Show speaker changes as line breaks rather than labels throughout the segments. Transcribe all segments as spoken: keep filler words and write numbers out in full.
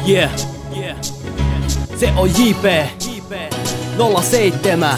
Yeah, se on J P nolla seitsemän.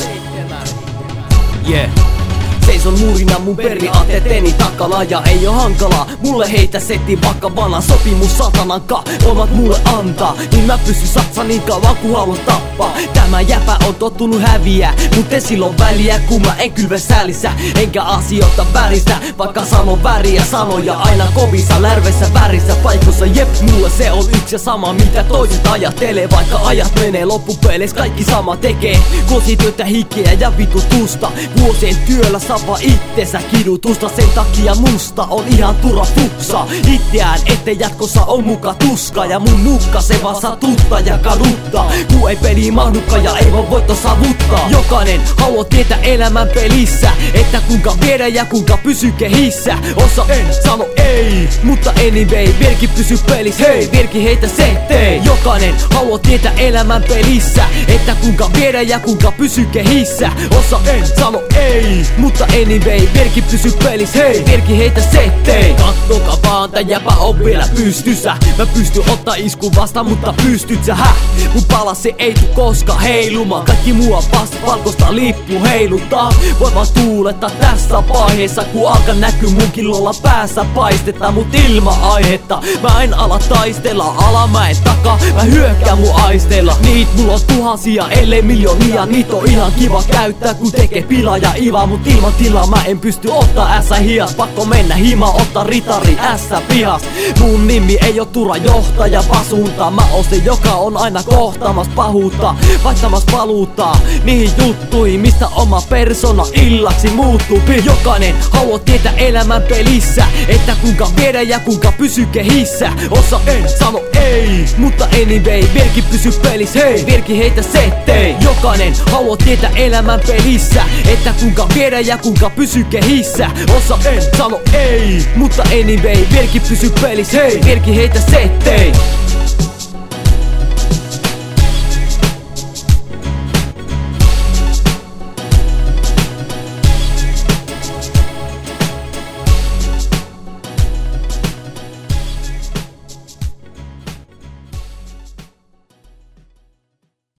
Yeah. Seison murina mun periaatteeteni takana ja ei oo hankalaa mulle heitä setti vaikka vanha sopimus satananka voimat mulle antaa. Niin mä pysyn satsa niin kauan ku haluan tappaa. Tämä jäpä on tottunut häviä, mut ei silloin väliä kun mä en kylve säälissä. Enkä asioita väristä, vaikka sanon väriä sanoja aina kovissa lärveissä värissä paikossa. Jep, mulle se on yksi ja sama mitä toiset ajattelee. Vaikka ajat menee loppupeleiss kaikki sama tekee. Vuosityötä hikeä ja vitutusta, vuosien työllä sava itsensä kidutusta. Sen takia musta on ihan turha fuksa itseään, ettei jatkossa on muka tuska. Ja mun nukka se vaan satuttaa ja kaduttaa, ku ei peli mahduka ja ei voi voitto savuttaa. Jokainen haluaa tietää elämän pelissä, että kuinka viedä ja kuinka pysy kehissä. Osa en sano ei, mutta anyway vieläkin pysy pelissä. Hei, vieläkin heitä se tei. Jokainen haluaa tietää elämän pelissä, että kuinka viedä ja kuinka pysy kehissä. Osa en sano ei, mutta anyway vieläkin pysy pelissä. Hei, vieläkin heitä se tei. Kattokaa vaan, tää jäpä on vielä pystyssä. Mä pystyn ottaa iskun vasta, mutta pystyt sä häh? Mun palasi ei tuu koska heilumaan. Kaikki mua vasta valkoista lippu heiluttaa. Voi vaan tuuletta tässä vaiheessa, kun alkaa näkyy munkin lolla päässä paistetta. Mut ilman aihetta mä en ala taistella alamäen takaa. Mä hyökkään mun aisteilla. Niit mulla on tuhansia ellei miljoonia. Niit on ihan kiva käyttää kun tekee pilaa ja ivaa. Mut ilman tilaa mä en pysty ottaa ässä hias. Pakko mennä himaan ottaa ritari ässä pihas. Mun nimi ei oo turha johtaja vasunta. Mä oon se joka on aina kohtaamassa pahuutta, vaihtamassa valuuttaa niihin juttuihin mistä oma persona illaksi muuttuu. Jokainen haluaa tietää elämän pelissä, että kuinka viedä ja kuinka pysy kehissä. Osa en sano ei, mutta anyway vieläkin pysy pelissä. Hei, vieläkin heitä se tei. Jokainen haluaa tietää elämän pelissä, että kuinka viedä ja kuinka pysy kehissä. Osa en sano ei, mutta anyway vieläkin pysy pelissä. Hei, vieläkin heitä se tei.